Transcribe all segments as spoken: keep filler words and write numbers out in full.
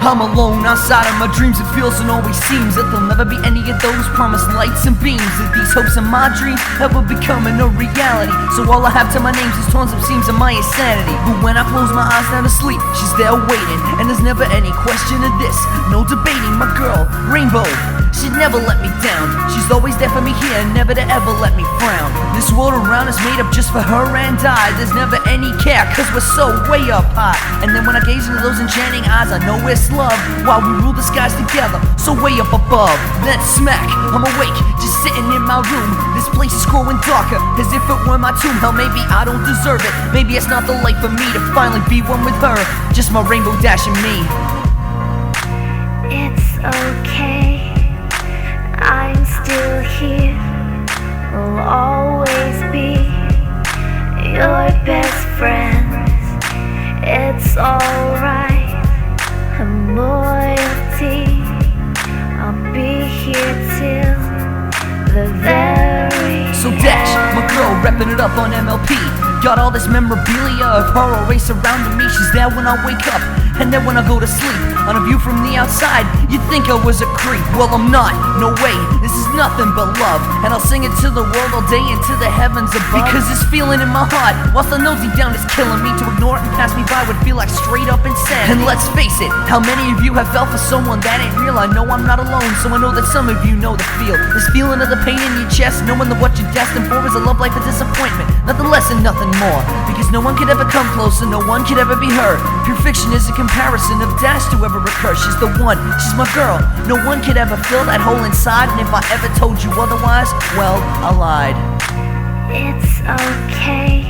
I'm alone outside of my dreams. It feels and always seems that there'll never be any of those promised lights and beams, that these hopes and my dreams ever becoming a reality. So all I have to my names is tons of seams of my insanity. But when I close my eyes down to sleep, she's there waiting, and there's never any question of this, no debating. My girl, Rainbow, she'd never let me down. She's always there for me here, never to ever let me frown. This world around is made up just for her and I. There's never any care, cause we're so way up high. And then when I gaze into those enchanting eyes, I know it's love, while we rule the skies together, so way up above. Then smack, I'm awake, just sitting in my room. This place is growing darker, as if it were my tomb. Hell, maybe I don't deserve it, maybe it's not the life for me to finally be one with her, just my rainbow dashing me. It's okay, I'm still here, will always be your best friend. It's alright, I'm loyalty, I'll be here till the very So Dash, my girl, reppin' it up on M L P. Got all this memorabilia of her always surrounding me. She's there when I wake up, and then when I go to sleep. On a view from the outside, you'd think I was a creep. Well, I'm not, no way, this is nothing but love. And I'll sing it to the world all day and to the heavens above, because this feeling in my heart, whilst I know deep down it's killing me. To ignore it and pass me by would feel like straight up insanity. And let's face it, how many of you have felt for someone that ain't real? I know I'm not alone, so I know that some of you know the feel. This feeling of the pain in your chest, knowing that what you're destined for is a love life of disappointment, nothing less and nothing more. Because no one could ever come close and no one could ever be heard. Pure fiction is a comparison of Dash to ever recur. She's the one, she's my girl, no one could ever fill that hole inside. And if I ever told you otherwise, well, I lied. It's okay,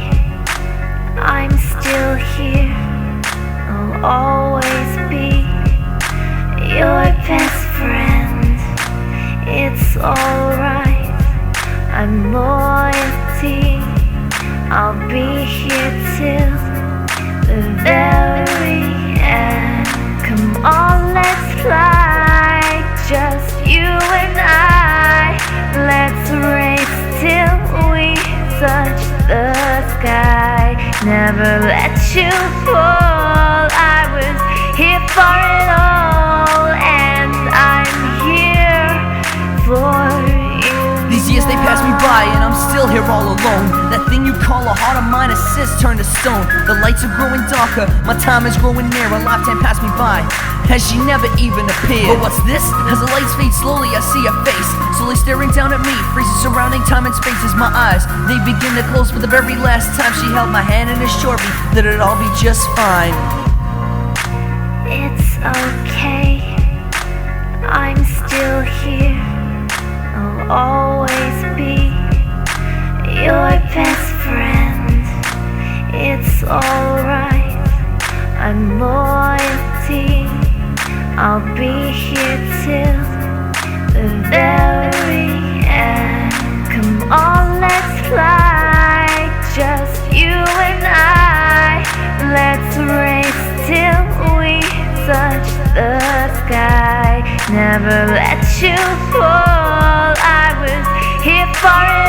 I'm still here, I'll always be your best friend. It's alright, I'm loyalty, I'll be here till the very end. Come on, let's fly, just you and I. Let's race till we touch the sky. Never let you fall, I was here for it all, and I'm here for you. These years they pass me by and I'm still here all alone. That thing you call a heart of mine has since turned to stone. The lights are growing darker, my time is growing near. A lifetime passed me by, as she never even appeared. But what's this? As the lights fade slowly, I see a face, slowly staring down at me. Freezes surrounding time and space as my eyes, they begin to close for the very last time. She held my hand and assured me that it'd all be just fine. It's okay, I'm still here, I'll always be your best friend. It's alright, I'm loyalty, I'll be here till the very end. Come on, let's fly, just you and I. Let's race till we touch the sky. Never let you fall, I was here for it